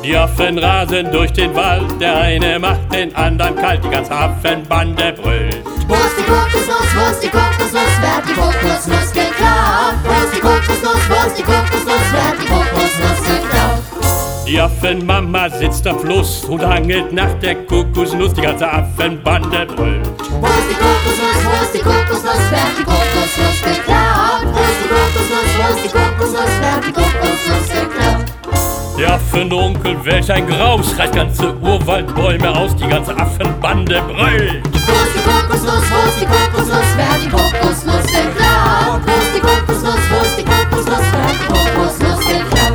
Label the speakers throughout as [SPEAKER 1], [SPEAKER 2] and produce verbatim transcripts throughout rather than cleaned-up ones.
[SPEAKER 1] Die Affen rasen durch den Wald, der eine macht den anderen kalt, die ganze Affenbande brüllt.
[SPEAKER 2] Wo ist die Kokosnuss, wo ist die Kokosnuss, wer hat die Kokosnuss geklaut? Wo ist die Kokosnuss, wo ist die Kokosnuss, wer hat die Kokosnuss geklaut?
[SPEAKER 1] Die Affenmama sitzt am Fluss und hangelt nach der Kokosnuss, die ganze Affenbande brüllt.
[SPEAKER 2] Wo ist die Kokosnuss, wo ist die Kokosnuss, wer hat die Kokosnuss geklaut? Wo ist die Kokosnuss, wo ist die Kokosnuss, wer hat die Kokosnuss geklaut?
[SPEAKER 1] Der Affenonkel, welch ein Graus, reißt ganze Urwaldbäume aus, die ganze Affenbande brüllt.
[SPEAKER 2] Wo ist die Kokosnuss, wo ist die Kokosnuss, wer hat die Kokosnuss geklaut? Wo ist die Kokosnuss, wo ist die Kokosnuss, wer hat die Kokosnuss geklaut?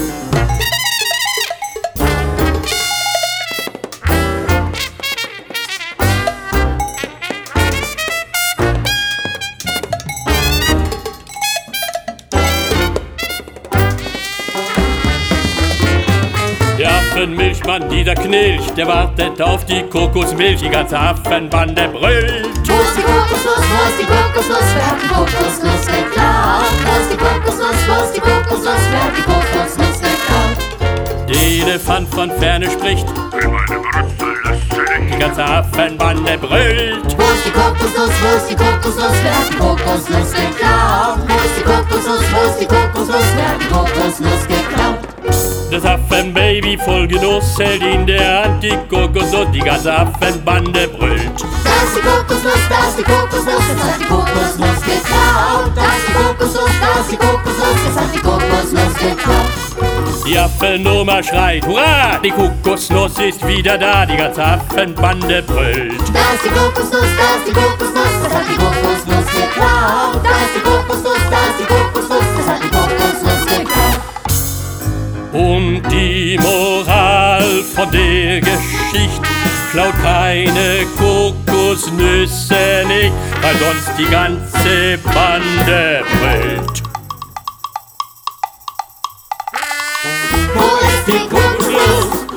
[SPEAKER 1] Der Affenmilchmann, dieser Knilch, der wartet auf die Kokosmilch, die ganze Affenbande brüllt.
[SPEAKER 2] Wo ist die Kokosnuss, wo ist die Kokosnuss, wer hat die Kokosnuss geklaut? Wo ist die Kokosnuss, wo ist die Kokosnuss, wer hat die Kokosnuss geklaut?
[SPEAKER 1] Der Elefant von ferne spricht,
[SPEAKER 3] in meine Brüste lässt sie dich.
[SPEAKER 1] die ganze Affenbande brüllt.
[SPEAKER 2] Wo ist die Kokosnuss, wo ist die Kokosnuss, wer hat die Kokosnuss geklaut? Wo ist die Kokosnuss, wo ist die Kokosnuss, wer hat die Kokosnuss geklaut?
[SPEAKER 1] Das Affenbaby voll Genuss hält in der Hand die Kokosnuss, die ganze Affenbande brüllt.
[SPEAKER 2] Da ist die Kokosnuss, da ist die Kokosnuss, jetzt hat die Kokosnuss geklaut. Da ist die Kokosnuss, da ist die Kokosnuss, jetzt hat die Kokosnuss geklaut.
[SPEAKER 1] Die Affenoma schreit, hurra, die Kokosnuss ist wieder da, die ganze Affenbande brüllt.
[SPEAKER 2] Da ist die Kokosnuss, da ist die Kokosnuss, jetzt hat die Kokosnuss geklaut. Da ist die Kokosnuss, da ist die Kokosnuss, jetzt hat die Kokosnuss geklaut.
[SPEAKER 1] Und die Moral von der Geschichte: klaut keine Kokosnüsse nicht, weil sonst die ganze Bande brüllt.
[SPEAKER 2] Wo ist die Kokosnuss?